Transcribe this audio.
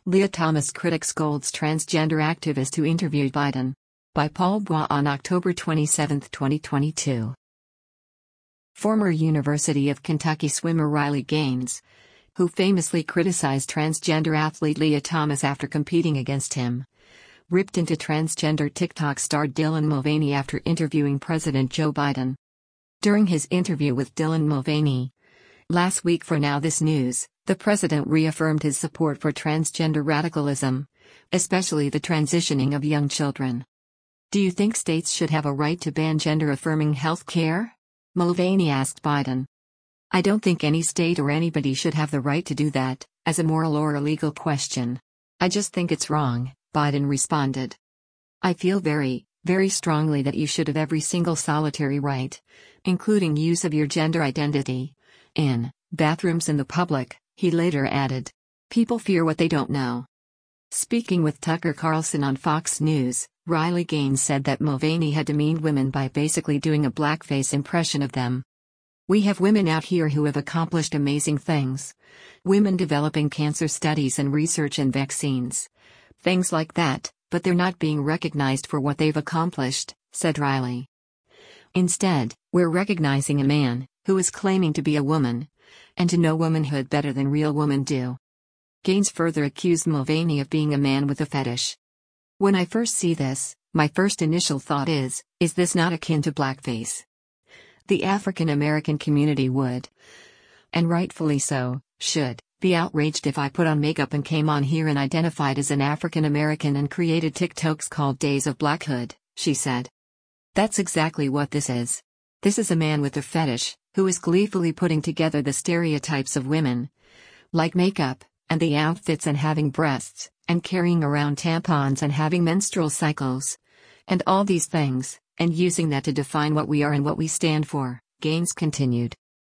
Leah Thomas critic scolds transgender activist who interviewed Biden. By Paul Bois on October 27, 2022. Former University of Kentucky swimmer Riley Gaines, who famously criticized transgender athlete Leah Thomas after competing against him, ripped into transgender TikTok star Dylan Mulvaney after interviewing President Joe Biden. During his interview with Dylan Mulvaney last week for Now This News, the president reaffirmed his support for transgender radicalism, especially the transitioning of young children. "Do you think states should have a right to ban gender-affirming health care?" Mulvaney asked Biden. "I don't think any state or anybody should have the right to do that, as a moral or a legal question. I just think it's wrong," Biden responded. "I feel very, very strongly that you should have every single solitary right, including use of your gender identity, in bathrooms in the public," he later added. "People fear what they don't know." Speaking with Tucker Carlson on Fox News, Riley Gaines said that Mulvaney had demeaned women by basically doing a blackface impression of them. "We have women out here who have accomplished amazing things. Women developing cancer studies and research and vaccines. Things like that, but they're not being recognized for what they've accomplished," said Riley. "Instead, we're recognizing a man who is claiming to be a woman, and to know womanhood better than real women do." Gaines further accused Mulvaney of being a man with a fetish. "When I first see this, my first initial thought is this not akin to blackface? The African American community would, and rightfully so, should, be outraged if I put on makeup and came on here and identified as an African American and created TikToks called Days of Blackhood," she said. "That's exactly what this is. This is a man with a fetish, who is gleefully putting together the stereotypes of women, like makeup, and the outfits and having breasts, and carrying around tampons and having menstrual cycles, and all these things, and using that to define what we are and what we stand for," Gaines continued.